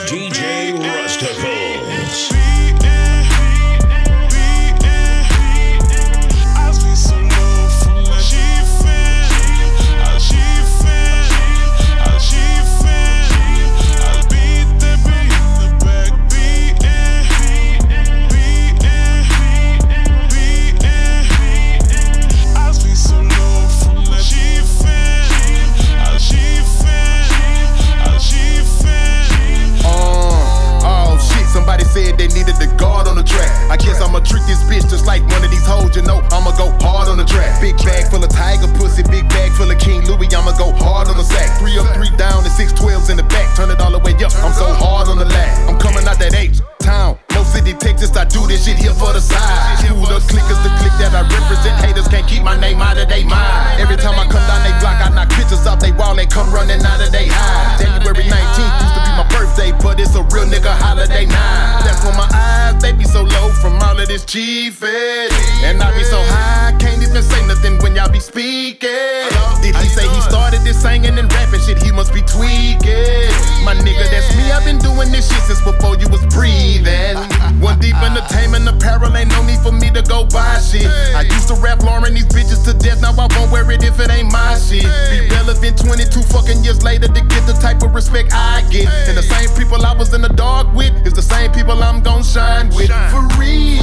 DJ Rusticles. Said they needed the guard on the track. I guess I'ma treat this bitch just like one of these hoes, you know. I'ma go hard on the track. Big bag full of tiger pussy, big bag full of King Louis. I'ma go hard on the sack. 3 up, 3 down, and 6 12s in the back. Turn it all the way up. I'm so hard on the lap. I'm coming out that H-town. No City, Texas. I do this shit here for the side. Who the click is the click that I represent. Haters can't keep my name out of they mind. Every time I come down they block, I knock pictures off they wall. They come running out of they high. January 19th used to be my birthday, but it's a real nigga holiday night. That's when my eyes, they be so low from all of this G-Fed. And I be so high, can't even say nothing when y'all be speaking. Did he say he started this singing and rapping shit? He must be tweaking. My nigga, that's me, I've been doing this shit since before you was breathing. One Deep Entertainment apparel, ain't no need for me to go buy shit. I used to rap Lauren these bitches to death, now I won't wear it if it ain't my shit. Be relevant 22 fucking years later to get the type of respect I get. And the same people I was in the dark with is the same people I'm gon' shine with. For real.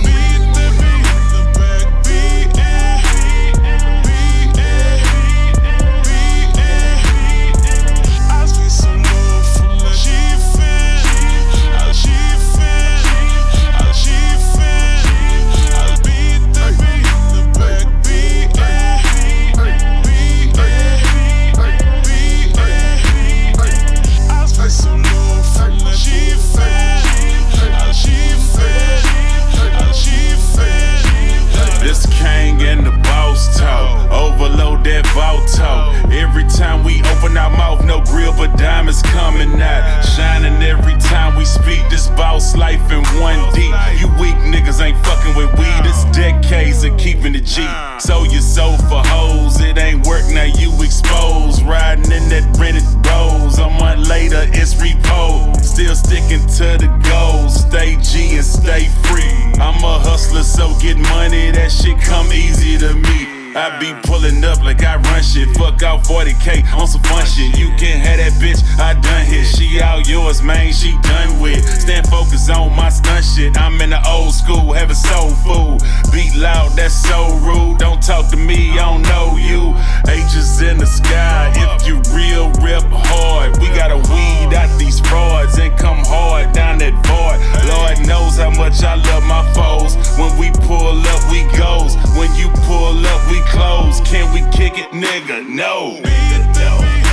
Overload that Volto. Every time we open our mouth, no grill but diamonds coming out. Shining every time we speak. This boss life in 1D. You weak niggas ain't fucking with weed. It's decades of keeping it G. So you sold for hoes. It ain't work, now you exposed. Riding in that rented Rolls. A month later, it's repo. Still sticking to the goals. Stay G and stay free. I'm a hustler, so get money. That shit come easy to me. I be pulling up like I run shit. Fuck out 40K on some fun shit. You can have that bitch, I done hit. She out yours, man, she done with. Stand focused on my stunt shit. I'm in the old school, having soul food. Beat loud, that's so rude. Don't talk to me, I don't know you. H's in the sky, if you real, rip hard. We gotta weed out these frauds and come hard down that void. Lord knows how much I love my foes. When we pull up, we goes. When you pull up, we close. Can we kick it, nigga? No.